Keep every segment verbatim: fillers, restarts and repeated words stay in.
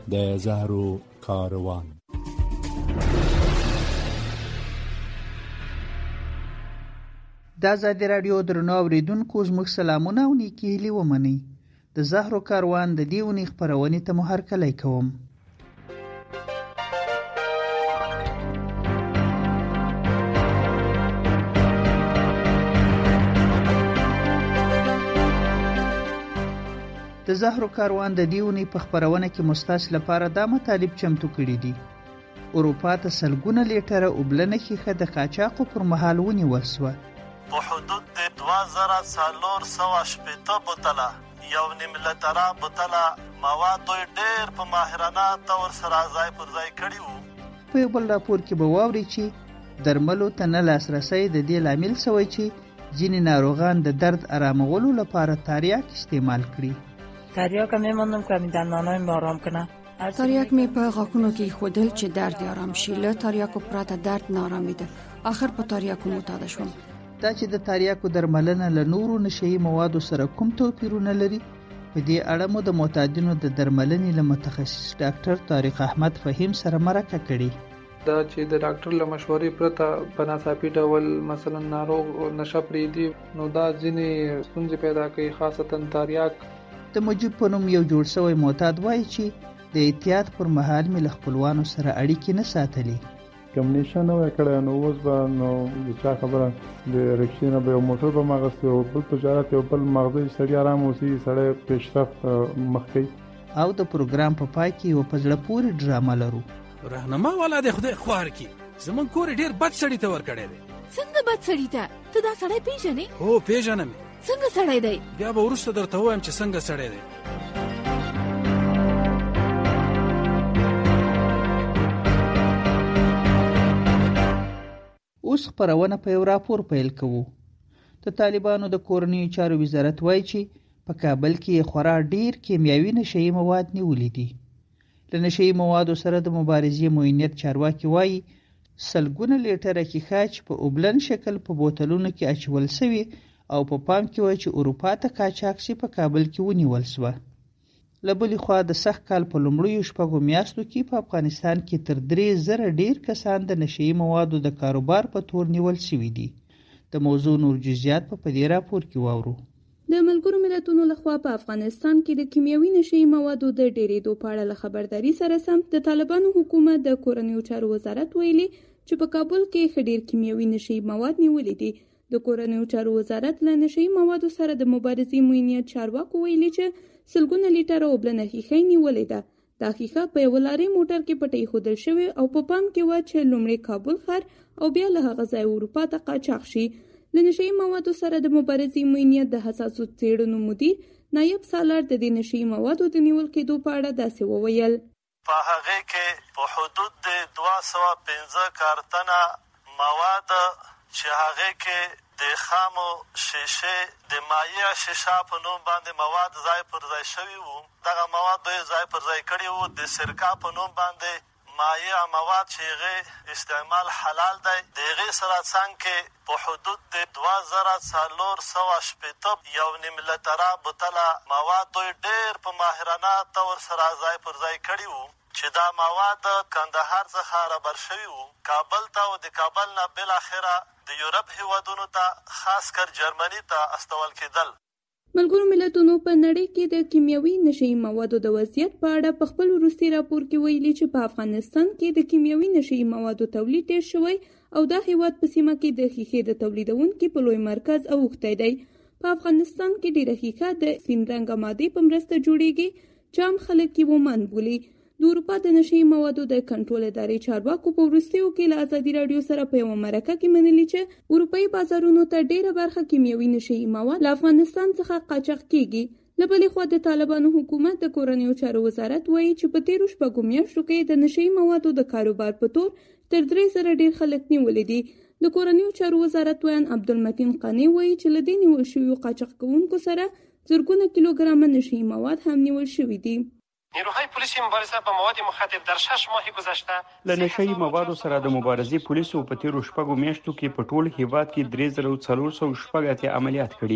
د زهرو کاروان. د ازادي راډیو درنو اوریدونکو زموږ سلامونه او نیکی هیلې ومنئ. د زهرو کاروان د دې اونۍ خپرونې ته مو هرکلی کوم. د زهرو کاروان د دې اونۍ په خپرونه کې مستاس لپاره دا مطالب چمتو کړي دي. اروپا ته سلګونه لیټره اوبلنه ښیښه د قاچاقو پر مهال ونیول شوه. په حدود د دوه زره څلور سوه شپېته بوتله یو نیم لتره بوتله مواد دوی ډېر په ماهرانه طور سره ځای پر ځای کړي وو. په یو بل راپور کې به واورئ چې درملو ته نه لاسرسی د دې لامل شوی چې ځینې ناروغان د درد آرامولو لپاره تریاک استعمال کړي. تریاک میموندم که می دندانایم آرام کنه. تریاک می په غاښونو کې خودل چې درد آرام شي. له تریاکو پرته درد نه آرامیده. آخر په تریاکو معتاد شوم. دا چې د تریاکو درملنه له نورو نشهیي موادو سره کوم توپیرونه لري، په دې اړه مو د معتادینو د درملنې له متخصص ډاکټر طارق احمد فهیم سره مرکه کړې. دا چې د ډاکټر له مشورې پرته په ناڅاپي ډول مثلا ناروغ نشه پرېږدي، نو دا ځینې ستونزې پیدا کوي، خاصتا تریاک. د مجیب په نوم یو جوړ شوی معتاد وایي چې د احتیاط پر مهال مې له خپلوانو سره اړیکې نه ساتلې. کوم نشه نه وای کړی، نو اوس به نو د چا خبره د رکشې نه به یو موټر به ماغستې او بل تجارت یو بل مغزی سړی آرام اوسي، سړی پیشرفت مخ کوي. او د پروګرام په پای کې یو په زړه پورې ډرامه لرو. رهنما والا د خدای خوار کی زمون کور ډیر بد سړی ته ور کړی دی. څنګه بد سړی ته؟ ته دا سړی پیژنې؟ هو پیژنم. څنګه سړی دی؟ بیا به ورسته درته وایم چې څنګه سړی دی. اوس خپرونه په یو راپور پیل کوو. د طالبانو د کورنیو چارو وزارت وایي چې په کابل کې خورا ډیر کیمیاوي نشهیي مواد نیولي دي. له نشهیي موادو سره د مبارزې معینیت چارواکي وایي سلګونه لیټره ښیښه چې په اوبلن شکل په بوتلونو کې اچول شوي او په پام کې وای چې اروپا ته قاچاق شي په کابل کې ونیول شوه. له بلې خوا د سخت کال په لومړیو شپږو میاشتو کې په افغانستان کې تر درې زره ډیر کسان د نشهیي موادو د کاروبار په تور نیول شوي دي. د موضوع نور جزئیات په دې راپور کې واورو. د ملګرو ملتونو لخوا په افغانستان کې د کیمیاوي نشهیي موادو د ډېرېدو په اړه له خبرداري سره سم د طالبانو حکومت د کورنیو چارو وزارت ویلي چې په کابل کې ښه ډېر کیمیاوي نشهیي مواد نیولي دي. د کورنیو چارو وزارت له نشهیي موادو سره د مبارزې معینیت چارواکو ویلي چې سلګونه لیټره اوبلنه ښیښه نیولې ده. دا ښیښه په یوه لارې موټر کې پټۍ ښودل شوې او په پام کې وه چې لومړی کابل ښار او بیا له هغه ځایه اروپا ته قاچاق شي. له نشهیي موادو سره د مبارزې معینیت د حساسو څېړنو مدیر نایب سالار د دې نشهیي موادو د نیول کېدو په اړه داسې وویل. په هغې کې په حدود د دوه سوه پنځه کارتنه مواد چې هغې کې د خامو شیشې د مایع شیشه په نوم باندې مواد ځای پر ځای شوي وو. دغه مواد دوی ځای پر ځای کړي وو. د سرکا په نوم باندې مایع مواد چې هغې استعمال حلال دی، د هغې سره څنګ کې په حدود د دوه زره څلور سوه شپېته یو نیم لتره بوتله مواد دوی ډېر په ماهرانه طور سره ځای پر ځای کړي وو چې دا مواد کندهار څخه رابر شوي وو کابل ته، او د کابل نه بالاخره د یورپ هیوادونو ته خاص کر جرمني ته استول کېدل. ملګرو ملتونو په نړۍ کې د کیمیاوي نشهیي موادو د وضعیت په اړه په خپل وروستي راپور کې ویلي چې په افغانستان کې د کیمیاوي نشهیي موادو تولید ډېر شوی او دا هیواد په سیمه کې د ښیښې د تولیدونکي په لوی مرکز اوښتی دی. په افغانستان کې ډېره ښیښه د سپین رنګه مادې په مرسته جوړیږي چې عام خلک یې ومن بولي. د اروپا د نشهیي موادو د کنټرول ادارې چارواکو په وروستیو کې له ازادي راډیو سره په یوه مرکه کې منلي چې اروپایي بازارونو ته ډېره برخه کیمیاوي نشهیي مواد له افغانستان څخه قاچاق کیږي. له بلې خوا د طالبانو حکومت د کورنیو چارو وزارت وایي چې په تېرو شپږو میاشتو کې د نشهیي موادو د کاروبار په تور تر درې زره ډېر خلک نیولي دي. د کورنیو چارو وزارت ویان عبدالمتین قانی وایي چې له دې نیول شویو قاچاق کوونکو سره زرګونه کیلوګرامه نشهیي مواد هم نیول شوي دي. نیروهای پلیسی مبارزه با مواد مخدر در شش ماه گذشته له نشهیي موادو سره د مبارزې پولیسو په تیرو شپږو میاشتو کې په ټول هیواد کې درې زره څلور سوه شپږ اتیا عملیات کړي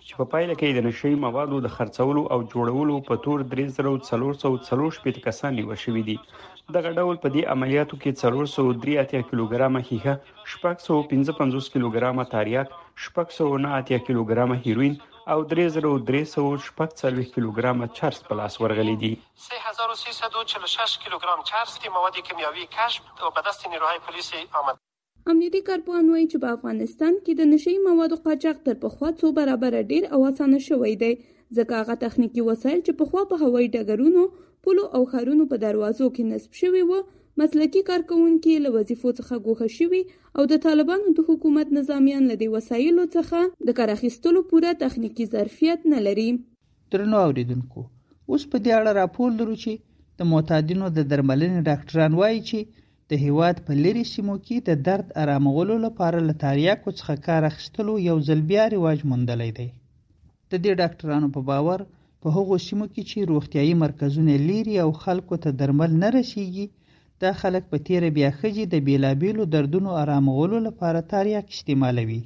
چې په پایله کې د نشهیي موادو د خرڅولو او جوړولو په تور درې زره څلور سوه څلور شپېته کسان نیول شوي دي. دغه ډول په دې عملیاتو کې څلور سوه درې اتیا کیلوګرامه ښیښه، شپږ سوه پنځه پنځوس کیلوګرامه تریاک، شپږ سوه نه اتیا کیلوګرامه هیروین او درې زره درې سوه شپږ څلوېښت کیلوګرامه چرس په لاس ورغلي دي. سه هزار و سیصد و چهل و شش کیلوگرم چرس مواد کیمیاوی کشف و به دست نیروهای پلیس آمد. امنیتي کارپوهان وایي چې په افغانستان کې د نشهیي موادو قاچاق تر پخوا څو برابره ډیر او اسانه شوی دی، ځکه هغه تخنیکي وسایل چې پخوا په هوایي ډګرونو، پولو او ښارونو په دروازو کې نصب شوي وو، مسلکي کارکوونکي له وظیفو څخه ګوښه شوي او د طالبانو د حکومت نظامیان له دې وسایلو څخه د کار اخیستلو پوره تخنیکي ظرفیت نه لري. درنو اوریدونکو، اوس په دې اړه راپور لرو چې د معتادینو د درملنې ډاکټران وایي چې د هیواد په لرې سیمو کې د درد آرامولو لپاره له تریاکو څخه کار اخیستلو یو ځل بیا رواج موندلی دی. د دې ډاکټرانو په باور په هغو سیمو کې چې روغتیایي مرکزونه لیري او خلکو ته درمل نه رسیږي، دا خلک په تیره بیا ښځې د بیلابیلو دردونو آرامولو لپاره تریاک استعمالوي.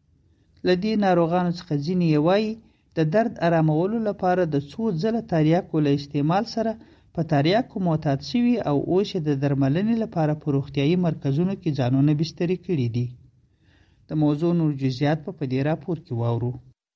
له دې ناروغانو څخه ځینې یې وایي د درد آرامولو لپاره د څو ځله تریاکو له استعمال سره په تریاکو معتاد شوي او اوس د درملنې لپاره په روغتیایي مرکزونو کې ځانونه بستري کړي دي. د موضوع نور جزئیات په دې راپور کې واورو.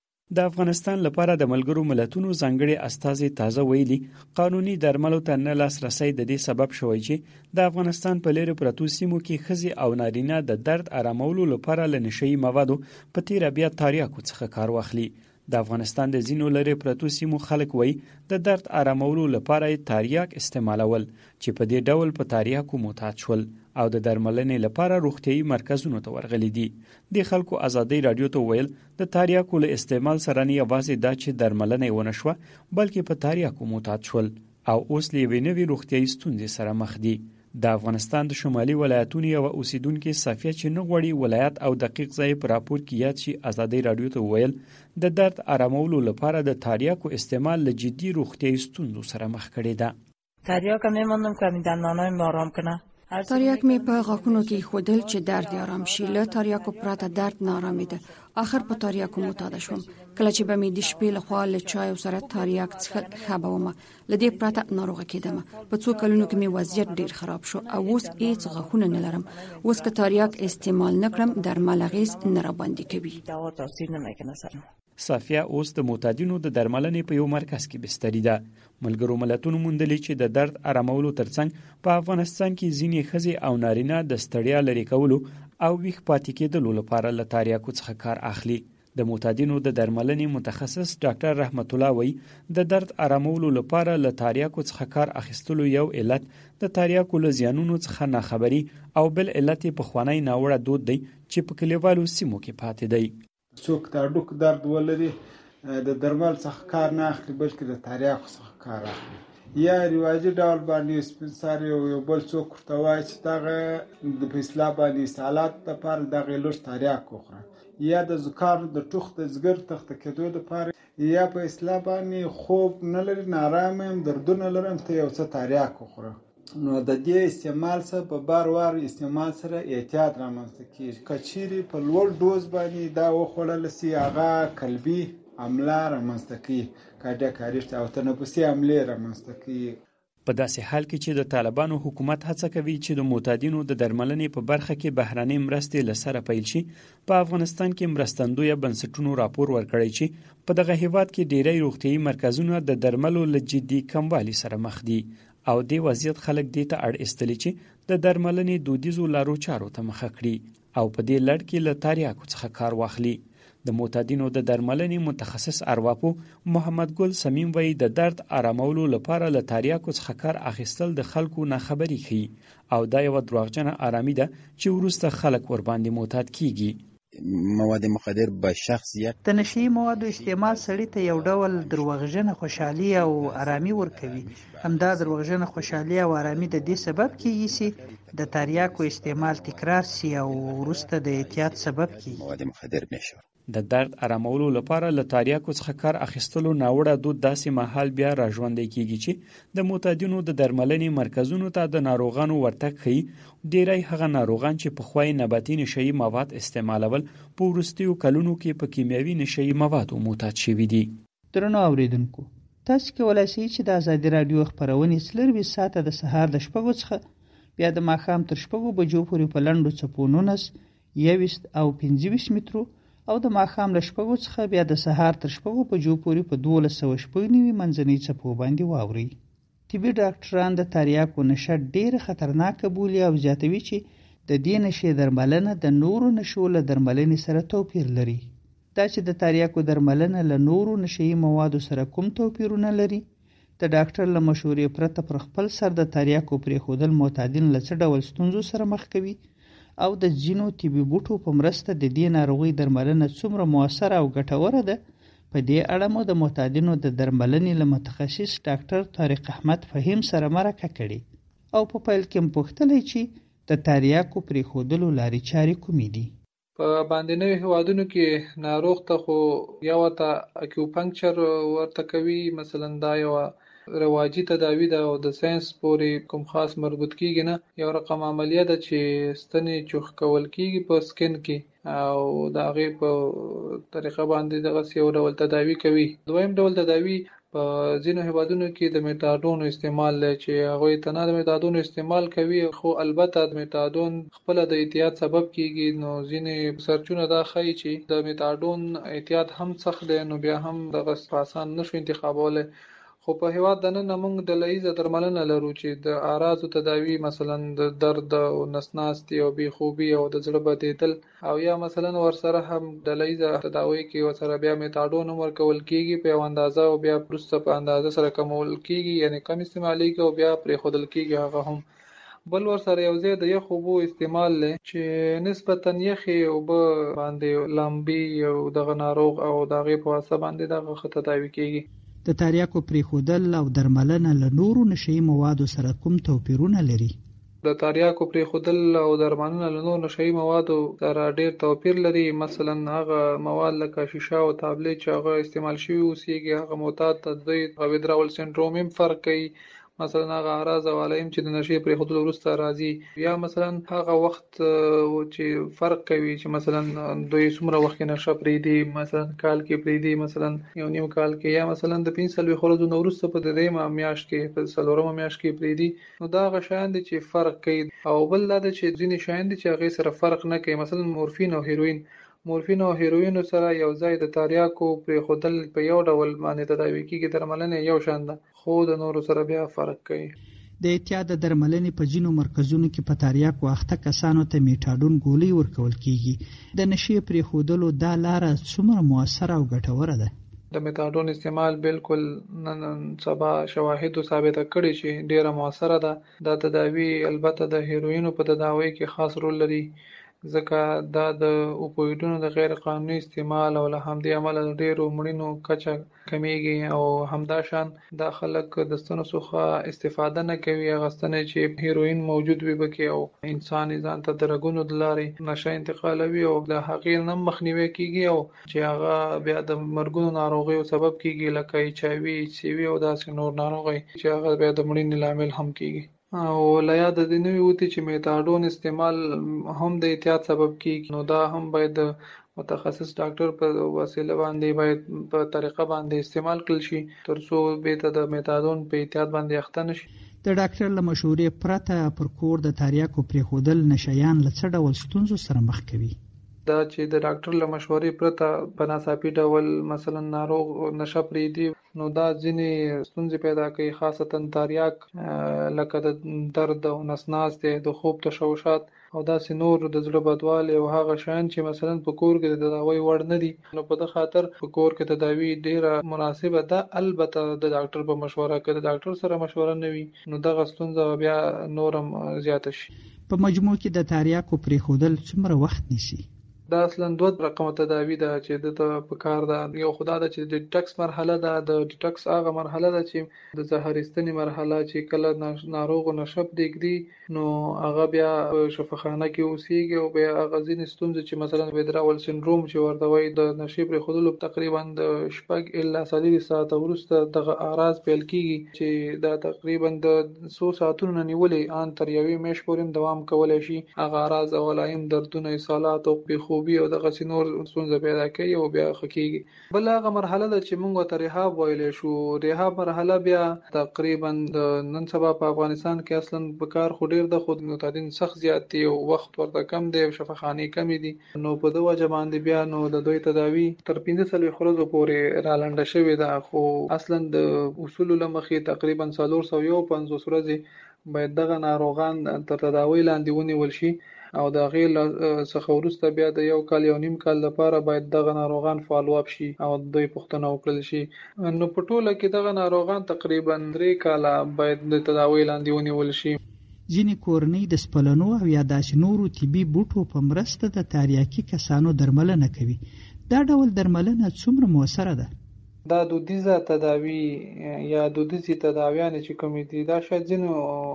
د افغانستان لپاره د ملګرو ملتونو ځانګړي استازي تازه ویلي قانوني درملو ته نه لاسرسی د دې سبب شوی چې د افغانستان په لرې پرتو سیمو کې ښځې او نارینه د درد آرامولو لپاره له نشهیي موادو په تیره بیا تریاکو څخه کار واخلي. د افغانستان د ځینو لرې پرتو سیمو خلک وایي د درد آرامولو لپاره یې تریاک استعمالول چې په دې ډول په تریاکو معتاد شول او د درملنې لپاره روغتیایي مرکزونو ته ورغلي دي. د خلکو ازادۍ راډیو ته ویل د تریاکو له استعمال سره نه یوازې دا چې درملنه یې ونه شوه، بلکې په تریاکو معتاد شول او اوس له یوې نوې روغتیایي ستونزې سره مخ دي. د افغانستان د شمالي ولایتونو یوه اوسیدونکې صافیه چې نه غواړي ولایت او دقیق ځای په راپور کې یاد شي، ازادۍ راډیو ته ویل د درد آرامولو لپاره د تریاکو استعمال له جدي روغتیایي ستونزو سره مخ کړی ده. تریاک میمانم که می دندانای ما آرام کنه. تریاک می په غاښونو کې خودل چې درد آرام شي. له تریاکو پرته درد نارامیده. آخر په تریاکو معتاد شوم. کله چې به می د شپې لخوا له چای او سره تریاک څخه ښه به ومه، له دې پرته ناروغه کېدم. په څو کلونو کې می وضعیت ډیر خراب شو او اوس هیڅ غاښونه نه لرم. اوس که تریاک استعمال نکړم درمل اغیز نه را باندې کوي. دوا تاثیر نمیکنه سرم. صافیه اوس د معتادینو د درملنې په یو مرکز کې بستري ده. ملګرو ملتونو موندلي چې د درد آرامولو ترڅنګ په افغانستان کې ځینې ښځې او نارینه د ستړیا لرې کولو او ویښ پاتې کېدلو لپاره له تریاکو څخه کار اخلي. د معتادینو د درملنې متخصص ډاکټر رحمت الله وایي د درد آرامولو لپاره له تریاکو څخه کار اخیستلو یو علت د تریاکو له زیانونو څخه ناخبري او بل علت یې پخوانی ناوړه دود دی چې په کلیوالو سیمو کې پاتې دی. څوک د هډوکو درد ولري د درمل څخه کار نه اخلي، بلکې د تریاکو څخه کار اخلي. یا رواجي ډول باندې سپینسار یو بل څوک ورته وایي چې دغه د په اصطلاح باندې استعالات دپاره دغه لږ تریاک وخوره، یا د زکام د ټوخ د ځګر تخته کېدو دپاره، یا په اصطلاح باندې خوب نه لري، نارامه یم، دردونه لرم، ته یو څه تریاک وخوره. نو د دې استعمال سره په بار وار استعمال سره احتیاط رامنځته کېږي. که چیرې په لوړ ډوز باندې دا وخوړل سي، هغه قلبي حمله رامنځته کوي، کارډیاک اریسټ او تنفسي حملې رامنځته کوي. په داسې حال کې چې د طالبانو حکومت هڅه کوي چې د معتادینو د درملنې په برخه کې بهرنۍ مرستې له سره پیل شي، په افغانستان کې مرستندویه بنسټونو راپور ورکړی چې په دغه هیواد کې ډیری روغتیایي مرکزونه د درملو له جدي کموالي سره مخ دي او دې وضعیت خلک دې ته اړ ایستلي چې د درملنې دودیزو لارو چارو ته مخه کړي او په دې لړ کې له تریاکو څخه کار واخلي. د معتادینو د درملنې متخصص ارواپو محمد ګل سمیم وایي د درد آرامولو لپاره له تریاکو څخه کار اخیستل د خلکو ناخبري ښيي او دا یوه دروغجنه آرامي ده چې وروسته خلک ورباندې معتاد کیږي. مواد مخدر به شخصیت د نشهیي موادو استعمال سړي ته یو ډول دروغجنه خوشحالي او آرامي ورکوي. همدا دروغجنه خوشحالي او آرامي د دې سبب کیږي چې د تریاکو استعمال تکرار سي او وروسته د اعتیاد سبب کیږي. مواد مخدر میشه. د درد آرامولو لپاره له تریاکو څخه کار اخیستلو ناوړه دود داسې مهال بیا راژوندی کیږي چې د معتادینو د درملنې مرکزونو ته د ناروغانو ورتګ ښیي. ډیری هغه ناروغان چې پخوای نباتي نشهیي مواد استعمالول په وروستیو کلونو کې په کیمیاوي نشهیي موادو معتاد شوي دي. درنو اوریدونکو، تاسو کولای شئ چې د ازادي رادیو خبرونې څلرویشت ساعته د سهار د شپږو څخه بیا د ماښام تر شپږو بجو پورې په لنډو څپو نولس، یوویشت او پنځه ویشت مترو او د ماښام له شپږو څخه بیا د سهار تر شپږو بجو پورې په دولس سوه شپږ نوي منځنۍ څپو باندې واورئ. طبي ډاکټران د تریاکو نشه ډېره خطرناکه بولي او زیاتوي چې د دې نشې درملنه د نورو نشو له درملنې سره توپیر لري. دا چې د تریاکو درملنه له نورو نشهیي موادو سره کوم توپیرونه لري، د ډاکټر له مشورې پرته پر خپل سر د تریاکو پرېښودل معتادین له څه ډول ستونزو سره مخ کوي او د ځینو طبي بوټو په مرسته د دې ناروغۍ درملنه څومره مؤثره او ګټوره ده، په دې اړه مو د معتادینو د درملنې له متخصص ډاکټر طارق احمد فهیم سره مرکه کړې او په پیل کې مو پوښتلی چې د تریاکو پرېښودلو لارې چارې کومې دي. په باندنیو هیوادونو کې ناروغ ته خو یا ورته اکیوپنکچر ورته کوي، مثلا دا یوه رواجي تداوی ده او د ساينس پورې کوم خاص مربوط کیږي نه. یو رقم عملیه ده چې ستنې چوخ کول کیږي په سکن کې او د هغې په طریقه باندې دغسې یو ډول تداوی کوي. دویم ډول تداوی په ځینو هیوادونو کې د میتاډون استعمال دی چې هغوی ته نه د میتاډون استعمال کوي، خو البته د میتاډون خپله د اعتیاد سبب کیږي. نو ځینې سرچونه دا ښایي چې د میتاډون اعتیاد هم سخت دی، نو بیا هم دغه په اسان نشو انتخابولی. خو په هیواد دننه موږ ډله ییزه درملنه لرو چې د اعراضو تداوی، مثلا د درد او نس ناستي او بېخوبي او د زړه بدېدل، او یا مثلا ورسره هم ډله ییزه تداوی کې ورسره بیا میتاډون هم ورکول کېږي په یو اندازه او بیا وروسته په اندازه سره کمول کېږي، یعنې کم استعمالیږي او بیا پرېښودل کېږي هغه هم. بل ورسره یو ځای د یخ اوبو استعمال دی چې نسبتا یخې اوبه باندې لامبي او دغه ناروغ او د هغې په واسطه باندې دغه ښه تداوي کېږي. د تریاکو پرېښودل او درملنه له نورو نشهیي موادو سره کوم توپیرونه لري؟ د تریاکو پرېښودل او درملنه له نورو نشهیي موادو سره ډېر توپیر لري. مثلا هغه مواد لکه شیشه او تابلیت چې هغه استعمال شوي اوسېږي، هغه معتاد ته دوی ویدراول سنډروم هم فرق کوي. مثلا هغه اعراض او علائم چې د نشې پرېښودلو وروسته راځي، یا مثلا هغه وخت چې فرق کوي چې مثلا دوی څومره وخت کې نشه پرېږدي، مثلا کال کې پرېږدي، مثلا یو نیم کال کې، یا مثلا د پنځه څلوېښت ورځو نه وروسته په درېیمه میاشت کې په څلورمه میاشت کې پرېږدي. نو دا هغه شیان دي چې فرق کوي. او بل دا ده چې ځینې شیان دي چې هغې سره فرق نه کوي، مثلا مورفین او هیروین. مورفین او هیروینو سره یو ځای د تریاکو پرېښودل په یو ډول باندې تداوي کېږي، درملنه یو شان ده، خو د نورو سره بیا فرق کوي. د اعتیاد د درملنې په ځینو مرکزونو کې په تریاکو اخته کسانو ته میټاډون ګولۍ ورکول کېږي. د نشې پرېښودلو دا لاره څومره مؤثره او ګټوره ده؟ د میټاډون استعمال بالکل نن سبا شواهدو ثابته کړي چې ډیره مؤثره ده. دا تداوی البته د هیروینو په تداوی کې خاص رول لري، ځکه دا د اوپویډونو د غیر قانوني استعمال او له همدې امله د ډېرو مړینو کچه کمیږي. او همدا شان دا خلک د ستنو څخه استفاده نه کوي، هغه ستنې چې هیروین موجود وي پکې، او انسان ځان ته د رګونو د لارې نشه انتقالوي او د هغې نه مخنیوی کېږي، او چې هغه بیا د مرګونو ناروغیو سبب کېږي لکه ایچ آی وي، ایچ سی وي او داسې نور ناروغۍ چې هغه بیا د مړینې لامل هم کېږي. او له یاده دې نه وي وتې چې میټاډون استعمال هم د اعتیاد سبب کېږي. نو دا هم باید د متخصص ډاکټر په وسیله باندې باید په طریقه باندې استعمال کړل شي تر څو بیرته د میټاډون په اعتیاد باندې اخته نه شي. د ډاکټر له مشورې پرته پر کور د تریاکو پرېښودل نشیان له څه ډول ستونزو سره مخ کوي؟ دا چې د ډاکټر له مشورې پرته په ناڅاپي ډول مثلا ناروغ نشه پرېږدي، نو دا ځینې ستونزې پیدا کوي، خاصتا تریاک لکه د درد او نس ناستې، د خوب تشوشات او داسې نور د زړه بدوالی او هغه شیان چې مثلا په کور کې د تداوی وړ نه دي. نو په دې خاطر په کور کې تداوی ډیره مناسبه ده، البته د ډاکټر په مشوره کې. د ډاکټر سره مشوره نه وي نو دغه ستونزه بیا نورم زیاته شي. په مجموع کې د تریاکو پرېښودل څومره وخت نیسي؟ دا اصلا دوه رقم تداوی ده چې د په کار ده. یو خدا ده چې د ډیټکس مرحله ده. د ډیټکس هغه مرحله ده چې د زهرستنی مرحله چې کله ناروغ نشب دیګدي نو هغه بیا شفاخانه کې اوسېږي او بیا هغه ځینې ستونزې چې مثلا ویدراول سندروم چې ورته وایي د نشي پرې ښودلو تقریبا د شپږ الا څلور ساعته وروسته دغه اعراض پیل کېږي چې دا تقریبا د څو ساعتونو نه نیولې ان تر یوې میاشتې پورې دوام کولی شي. هغه اعراض او علایم دردونه اسهالات او خوبي او دغه سينور ستونزه پیدا کوي او بیا خکېږي. بل هغه مرحله ده چې موږ ته ریهاب ویلې شو. ریهاب مرحله بیا تقریبا د نن سبا په افغانستان کې اصلا په کار خو ډیر د خود متعدین سخت زیات دی او وخت ورته کم دی او شفاخانې کم دي. نو په دغه وجه باندې بیا نو د دوی تداوی تر پنځه څلوېښت ورځو پورې رالنډه شوې ده. خو اصلا د اصول له مخې تقریبا څلور سوه یو پنځوس ورځې باید دغه ناروغان تر تداوی لاندې ونیول شي او د هغې څخه وروسته بیا د یو کال یو نیم کال لپاره باید دغه ناروغان فالو اپ شي او دوی پوښتنه وکړل شي. نو په ټوله کې دغه ناروغان تقریبا درې کاله باید د تداوی لاندې ونیول شي. ځینې کورنۍ د سپلنو او یا داسې نورو طبي بوټو په مرسته د تریاکي کسانو درملنه کوي. دا ډول درملنه څومره موثره ده؟ دا دودیزه تداوی یا دودیزي تداویان چې کوم دي دا شاید ځینو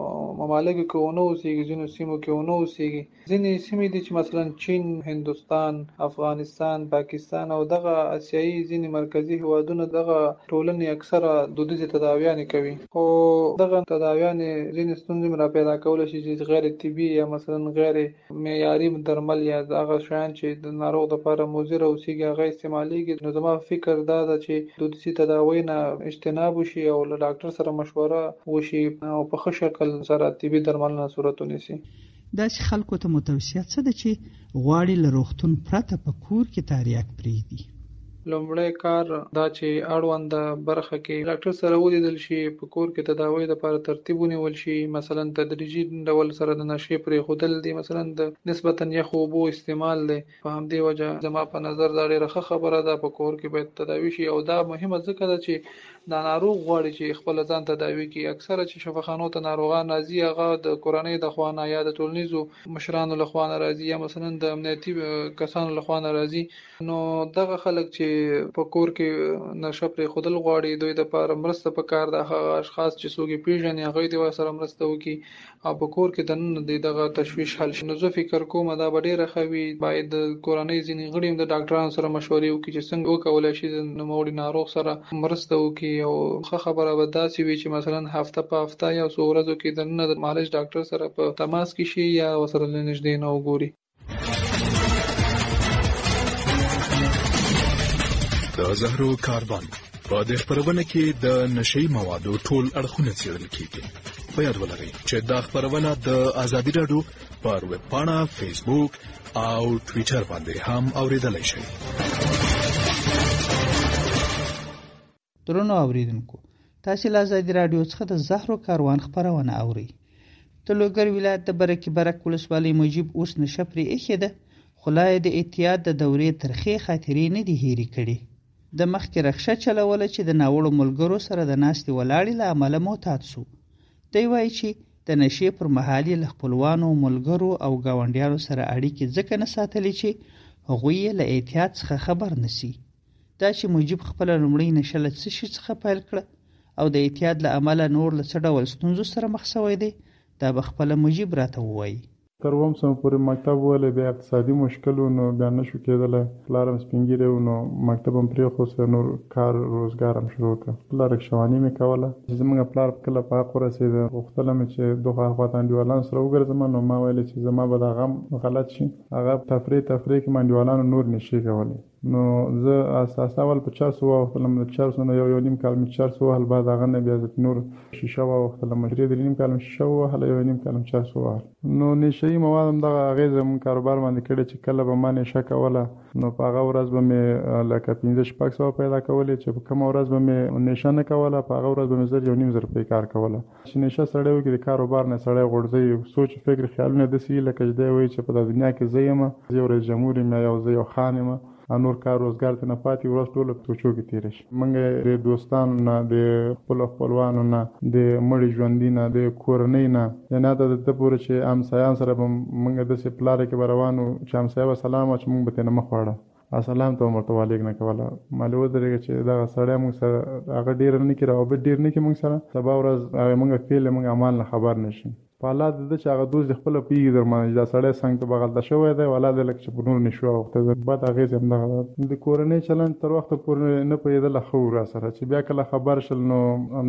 ممالکو کې ونه اوسېږي، ځینو سیمو کې ونه اوسېږي. ځینې سیمې دي چې مثلا چین، هندوستان، افغانستان، پاکستان او دغه اسیایي ځینې مرکزي هیوادونه دغه ټولنې اکثره دودیزي تداویان کوي. خو دغه تداویان ځینې ستونزې را پیدا کولی شي چې غیر طبي یا مثلا غیر معیاري درمل یا هغه شیان چې د ناروغ لپاره مضر اوسېږي هغه استعمالېږي. نو زما فکر دا ده چې دودیزي تداوی نه اجتناب وشي او له ډاکټر سره مشوره وشي او په ښه شکل سره طبي درملنه صورت ونیسي. داسې خلکو ته متوصیه څه ده چې غواړي له روغتون پرته په کور کې تریاک پرېږدي؟ لومړی کار دا چې اړونده برخه کې ډاکټر سره ولیدل شي، په کور کې تداوی لپاره ترتیب ونیول شي. مثلا تدریجي ډول سره د نشې پرېښودل دي، مثلا د نسبتا یخو اوبو استعمال دی. په همدې وجه زما په نظر دا ډېره ښه خبره ده، په کور کې باید تداوی شي. او دا مهمه ځکه ده چې دا ناروغ غواړي چې خپل ځان تداوی کړي. اکثره چې شفاخانو ته ناروغان راځي هغه د کورنۍ د خوا نه یا د ټولنیزو مشرانو له خوا نه راځي یا مثلا د امنیتي کسانو له خوا نه راځي. نو دغه خلک چې په کور کې نشه پرېښودل غواړي دوی دپاره مرسته پکار ده. هغه اشخاص چې څوک یې پېژني هغوی دې ورسره مرسته وکړي او په کور کې دننه د دغه تشویش حل شي. نو زه فکر کوم دا به ډېره ښه وي. باید د کورنۍ ځینې غړي هم د ډاکټرانو سره مشورې وکړي چې څنګه وکولی شي د نوموړي ناروغ سره مرسته وکړي. او ښه خبره به داسې وي چې مثلا هفته په هفته یا څو ورځو کې دننه د معالج ډاکټر سره په تماس کې شي یا ورسره له نږدې نه وګوري. د زهرو کاروان په دې خپرونه کې د نشئی موادو ټول اړخونه څېړل کیږي. په یاد ولرئ چې دا خپرونه د ازادي راډیو پر ویب پاڼه، فیسبوک او ټویټر باندې هم اوریدلای شئ. درنو اوریدونکو، تاسو له ازادي راډیو څخه د زهرو کاروان خپرونه اورئ. د لوګر ولایت د برکې برک ولسوالۍ مجيب اوس نشه پرې ایښې ده، خو لا یې د اعتیاد د دورې ترخې خاطرې نه دي هېرې کړې. د مخکې رخصه چلوله چې د ناوړو ملګرو سره د ناستې ولاړې له امله معتاد سو. دی وایي چې د نشې پر مهال یې له خپلوانو، ملګرو او ګاونډیانو سره اړیکې ځکه نه ساتلې چې هغوی یې له اعتیاد څخه خبر نسی. دا چې مجيب خپله لومړۍ نشه له څه شي څخه پیل کړه او د اعتیاد له امله نور له څه ډول ستونزو سره مخ شوی دی، دا به خپله مجيب راته ووایي. تر اووم سم پورې مکتب ولې بیا اقتصادي مشکل و نو بیا نشو کېدلی. پلار هم سپین ږیری و نو مکتب هم پرېښود، نور کار روزګار هم شروع کړه. خپله رکشهواني مې کوله. چې زموږ پلار کله په حق ورسېده غوښتله مې چې دغه خواته انډیوالانو سره وګرځم، نو ما ویلې چې زما به دا غم غلط شي. هغه تفریح تفریح کې مې انډیوالانو نور نشي کولی. نو زه اساس اول په چارسو واوښتلم. د چارسو نه یو یو نیم کال مې چارسو وهل، بعد هغه نه بیا نور شیشه واوښتلم. درې درې نیم کال مې شیشه ووهله، یو نیم کال مې چارسو ووهل. نو نشهیي مواد هم دغه اغېزه مونږ کاروبار باندې کړې چې کله به ما نشه کوله نو په هغه ورځ به مې لکه پنځه شپږ سوه پیدا کولې، چې په کومه ورځ به مې نشه نه کوله په هغه ورځ به مې زر یو نیم زر روپۍ کار کوله. چې نشه سړی وکړي د کاروبار نه سړی غورځوي، سوچ فکر خیالونه داسې وي لکه چې دی وایي چې په دنیا کې زه یم، زه یو رئیس جمهور یم یا یو زه یو خان یم نور کار روزګار ته نه پاتې ورځ ټوله په توچو کې تېره شي. موږ د دوستانو نه د خپلو خپلوانو نه د مړي ژوندي نه د کورنۍ نه یعنې حتی د ته پورې چې همسایان سره به موږ داسې په لاره کې به روان وو چې همسایه به سلام وه چې موږ به ترې نه مخ واړه سلام ته ورته والیک نه کوله. معلومه ودرېږه چې دغه سړی موږ سره هغه ډېر نه کړي روابط ډېر نه کړي موږ سره سبا ورځ هغه موږ فعل موږ عمل نه خبر نه شي. په حالات د ده چې هغه دوست د خپله پوهېږي در باندې چې دا سړی څنګ ته بغلته شوی دی ولا دی لکه چې په نور نشو اوښتی بد اغېز یې همدغه ده. د کورنۍ چلند تر وخته پورې نه پوهېدله ښه و را سره چې بیا کله خبر شل نو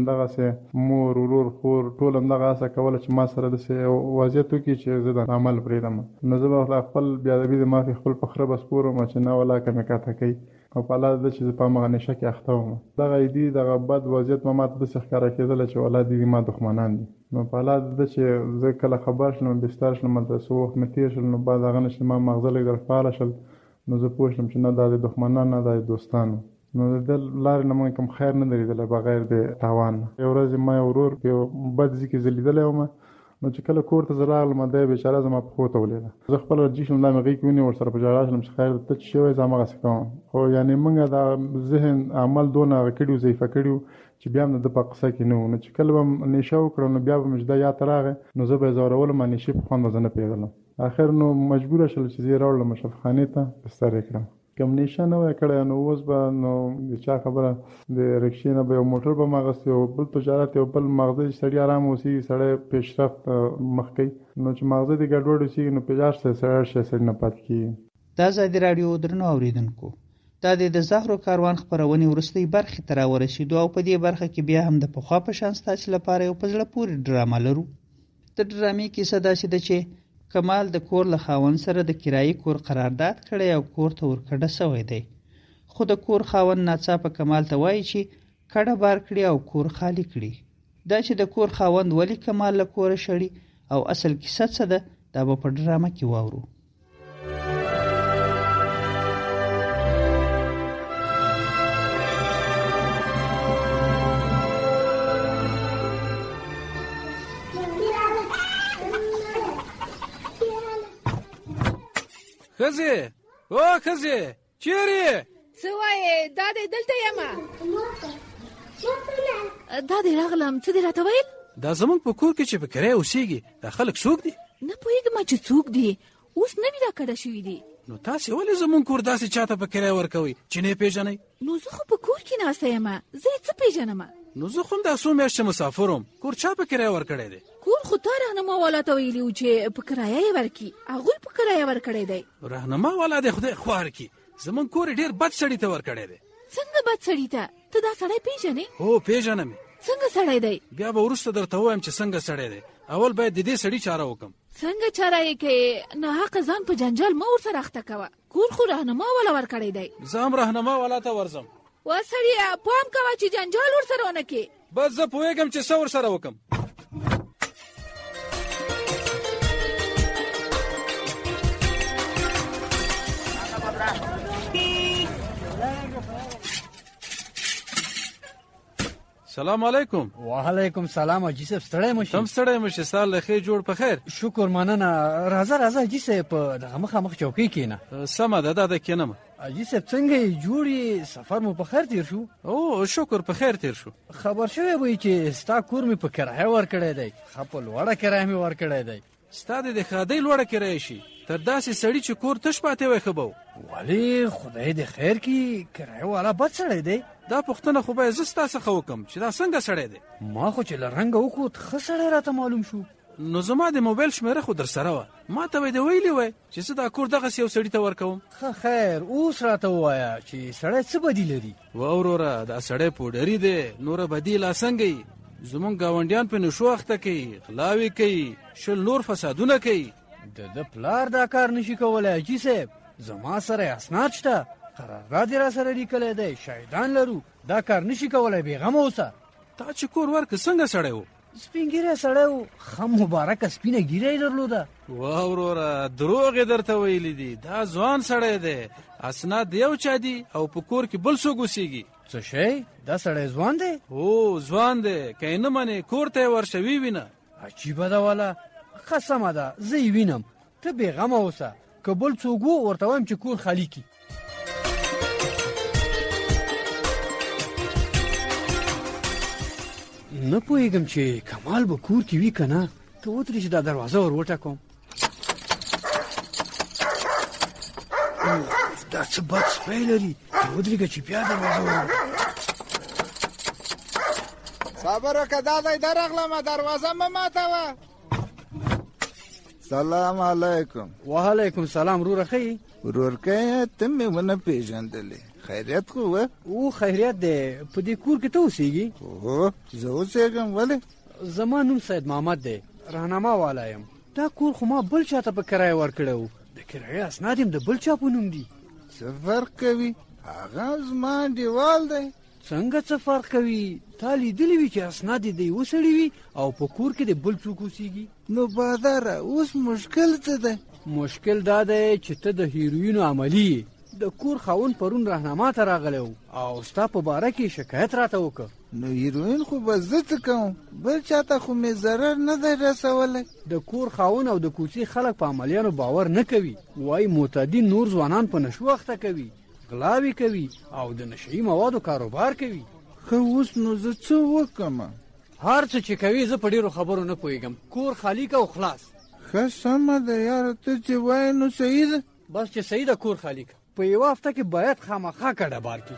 همدغسې مور ورور خور ټول همدغه هڅه کوله چې ما سره داسې وضعیت وکړي چې زه د عمل پرېږدم نو زه به خپل بیادبي د مافي خپل په خره به سپورم چې نه ولا که مې کاته کوي او په حالات ده چې زه په همغه نشه کې اخته وم. دغه ایدي دغه بد وضعیت ما ماته داسې ښکاره کېدله چې والله دي ما دښمنان دي. نو په حالات ده چې زه کله خبر شلم بستر شلم هلته څه وخت مې تېر شل نو بعد هغه نه چې ما مغزه لږ درفعاله شل نو زه پوه شلم چې نه دا د دښمنان نه دا د دوستانو. نو د ده لارې نه موږ کوم خیر نه درېدلی بغیر د تاوان نه. یو ورځ ما یو ورور په یو بد ځای کې زه لیدلی وم نو چې کله کور ته زه راغلم دی بېچاره زما پښو ته ولیده زه خپل ورجي شلم دا مې غېږ کې ونیو ورسره په ژړا شلم چې خیر ته چې شوی زه همغسې کوم خو یعنې موږ دا ذهن عمل دونه هغه کړي وو ضعیفه کړي وو چې بیا هم د ده په قصه کې نه وو. نو چې کله به م نشه وکړه نو بیا به مې چې دا یاد ته راغی نو زه به یې ځورولم نشې په خوند به زه نه پوهېدلم. اخر نو مجبوره شول چې زه یې راوړلم اشرفخانې ته بستر یې کړم. کوم نشه نه وی کړی نو اوس به نو د چا خبره د رکشې نه به یو موټر به م اخیستی یو بل تجارت یو بل مغزه چې سړي ارام اوسېږي سړی پیشرفت مخ کوي نو چې مغزه دې ګډوډ اوسېږي نو پیجار سړی سړی شی سړي نه پاتې کېږي. دا ازادي راډیو درنو اورېدونکو دا د زهرو کاروان خپرونې وروستۍ برخې ته راورسېدو او په دې برخه کې بیا هم د پخوا په شان ستاسې لپاره یو په زړه پورې ډرامه لرو. د ډرامې کیسه داسې ده چې کمال د کور له خاوند سره د کرایي کور قرارداد کړی او کور ته ورکډه سوی دی خو د کور خاوند ناڅاپه کمال ته وایي چې کډه بار کړي او کور خالی کړي. دا چې د کور خاوند ولې کمال له کوره شړي او اصل کیسه څه ده دا به په ډرامه کې واورو. خزي او خزي چیرې څه وایې دا دی دلته یم دا دی راغلم څه دې راته ویل دا زموږ په کور کې چې په کرایه اوسېږي دا خلک څوک دي نه پوهېږم چې څوک دي اوس نوي را کډه شوي دي. نو تاسې ولې زموږ کور داسې چاته په کرایه ورکوئ چې نه یې پېژنئ؟ نو زه خو په کور کې ناسته یم زه یې څه پېژنم؟ نو زه خو همدا څو میاشتې مسافر وم کور چا په کرایه ورکړی دی؟ کور خو تا رهنما والا ته ویلي وو چې په کرایه یې ورکړي هغوی په کرایه ورکړی دی. رهنما والا دی خدای خوار کړي زموږ کور یې ډېر بد سړي ته ورکړی دی. څنګه بد سړي ته؟ ته دا سړی پېژنې؟ هو پېژنم یې. څنګه سړی دی؟ بیا به وروسته درته ووایم چې څنګه سړی دی. اول باید د دې سړي چاره وکړم. څنګه چاره یې کوې؟ ناحقه ځان په جنجال مه ورسره اخته کوه. کور خو رهنما والا ورکړی دی. زه هم رهنما والا ته ورځم. وا سړیه پام کوه چې جنجال ورسره ونه کړې. بس زه پوهېږم چې څه ورسره وکړم. سلام علیکم. وعلیکم سلام حاجي صاحب ستړی مشي؟ تم ستړی مشي سال له ښې جوړ په خیر. شکر مننه. راځه راځه حاجي صاحب په دغه مخامخ چوکۍ کښېنه. سمه ده دا ده کښېنم. حاجي صاحب څنګه یې جوړ یې سفر مو په خیر تېر شو؟ او شکر په خیر تېر شو. خبر شوی وی چې ستا کور مې په کرایه ورکړی دی ښه په لوړه کرایه مې ورکړی دی. ستا د ښادۍ لوړه کرایه شي تر داسې سړي چې کور تش پاتې وی ښه به و. ولې خدای دې خیر کړي کرایه والا بد سړی دی. دا پوښتنه خو باید زه ستا څخه وکړم چې دا څنګه سړی دی. ما خو چې له رنګه وکوت ښه سړی راته معلوم شو. نو زما د موبایل شمېره خو در سره وه ما ته به یې ویلي وی چې زه دا کور دغسې یو سړي ته ورکوم. ښه خیر اوس راته ووایه چې سړی څه بدي لري؟ وا وروره دا سړی پوډري دی نوره بدي لا څنګه یي زمونږ ګاونډیان په نشو اخته کوي غلاوې کوي شل نور فسادونه کوي. د ده پلار دا کار نشي کولی حاجي صاحب. زما سره اسناد شته قرارداد یې را سره لیکلی دی شاهدان لرو دا کار نشي کولی بېغمه اوسه. تا چې کور ورکړه څنګه سړی و؟ سپین ږیری سړی و ښه مبارکه سپینه ږیره یې درلوده. وا وروره دروغ یې درته ویلي دي دا ځوان سړی دی اسناد د یو چا دي او په کور کې بل څوک اوسېږي. څه شی دا سړی ځوان دی؟ هو ځوان دی که یې نه منې کور ته یې ورشه ووینه. عجیبه ده واله. ښه سمه ده زه یې وینم ته بېغمه اوسه که بل څوک و ورته وایم چې کور خالي کړي. نه پوهېږم چې کمال به کور کې وي که نه. ته ودرې چې دا دروازه ور وټکوم. دا څه بد سپی لري. ته ودرېږه چې بیا دروازه ور صبر وکړه دا دی درغلمه دروازه مه ماتوه. سلام علیکم. وعلیکم سلام. ورور ښه یې؟ ورورکه ته مې ونه پېژندلې. خیریت خو و؟ او خیریت دی. په دې کور کې ته اوسېږي؟ هو زه اوسېږم. ولې؟ زما نوم سید محمد دی. راهنما والا یم. دا کور خو ما بل چا ته په کرایه ورکړی و. د کرایې اسناد یم د بل چا په نوم دي. څه فرق کوي؟ هغه زما انډیوال دی. څنګه څه فرق کوي؟ تا لیدلی وي چې اسناد یې د یوه سړي وي او په کور کې د بل څوک اوسېږي. نو باداره اوس مشکل څه دی؟ مشکل دا دی چې ته د هیروینو عملي یې. د کور خاوند پرون راهنما ته راغلی و او ستا په باره کې شکایت راته وکړه. نو هیروین خو به زه څه کوم؟ بل چاته خو مې ضرر نه دی رسولی. د کور خاوند او د کوڅې خلک په عملیانو باور نه کوي. وایي معتدین نور ځوانان په نشو اخته کوي، غلاوې کوي او د نشهیي موادو کاروبار کوي. ښه اوس نو زه څه وکړم؟ هر څه چې کوي زه په ډېرو خبرو نه پوهېږم. کور خالي که او خلاص. ښه سمه ده یاره، ته چې وایې نو صحیح ده. بس چې صحیح ده کور خالي که. په یوه هفته کې باید خامخا کډه بار کړي.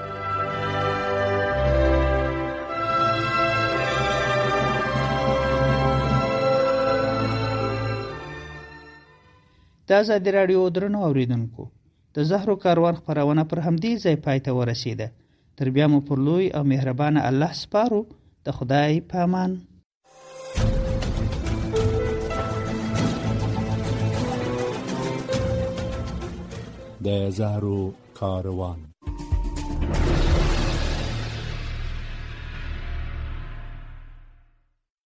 د ازادي راډیو درنو اوریدونکو، د زهرو کاروان خپرونه پر همدې ځای پای ته ورسېده. تر بیا مو پر لوی او مهربانه الله سپارو. د خدای په امان. د زهرو کاروان.